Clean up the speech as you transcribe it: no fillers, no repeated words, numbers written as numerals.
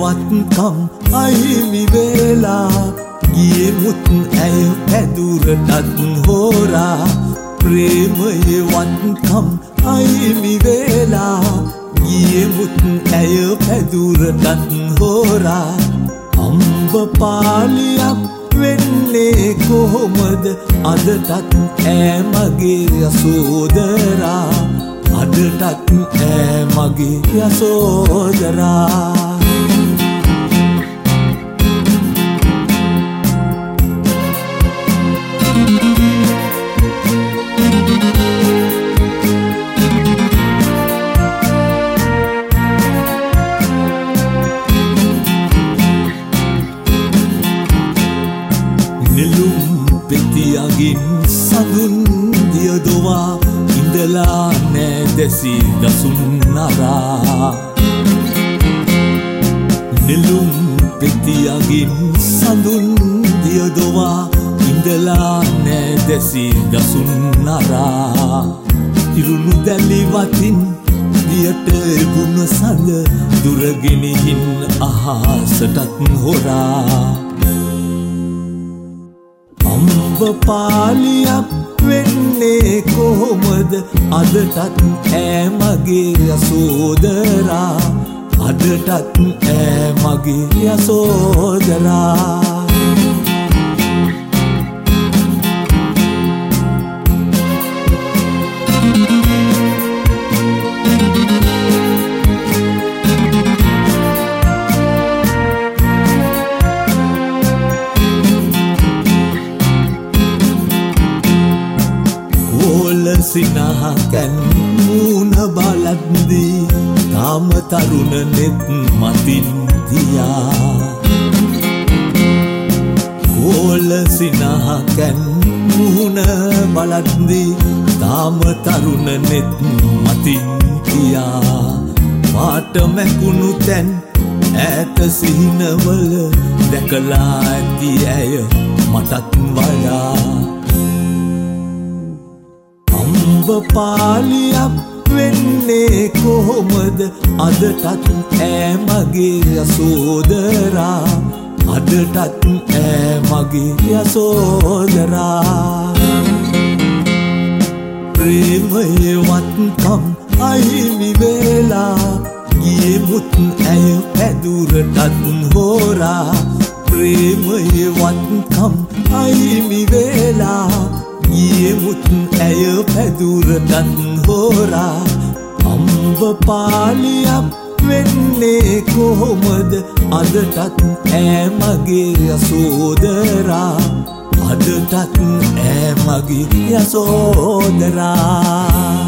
වත්කම් අහිමි වෙලා ගියෙමුත් ඇය පැදුරටත් හොරා ප්‍රේමයේ වත්කම් අහිමි වෙලා ගියෙමුත් ඇය පැදුරටත් හොරා අම්බ පාලියක් වෙන්නේ කොහොමද අදටත් ඈ මගේ යසෝදරා අදටත් ඈ මගේ යසෝදරා නෙළුම් පෙතියගින් සඳුන් දියදොවා ඉඳලා නෑ දැසි දසුන් නරා නෙළුම් පෙතියගින් සඳුන් දියදොවා ඉඳලා නෑ දැසි දසුන් නරා ඉරුණු දැලි වතින් දියට ගුණ සඳ දුරගෙනහින් අහසටත් හොරා අම්බ පාලියක් වෙන්නේ කොහොමද අදටත් ඈ මගේ යසෝදරා අදටත් ඈ මගේ යසෝදරා සිනහකැන් මූණ බලද්දී තාම තරුණ නෙත් මතින් දියා කෝල සිනහකැන් මූණ බලද්දී තාම තරුණ නෙත් මතින් දියා මාට මැකුණු තැන් ඈත සිහිනවල දැකලා ඇති ඇය මටත් වඩා අම්බ පාලියක් වෙන්නේ කොහොමද අදටත් ඈ මගේ යසෝදරා අදටත් ඈ මගේ යසෝදරා ප්‍රේමයේ වත්කම් අහිමි වෙලා ගියෙමුත් ඇය පැදුරටත් හොරා ප්‍රේමයේ වත්කම් අහිමි වෙලා ගියෙමුත් ඇය පැදුරටත් හොරා අම්බ පාලියක් වෙන්නේ කොහොමද අදටත් ඈ මගේ යසෝදරා අදටත් ඈ මගේ යසෝදරා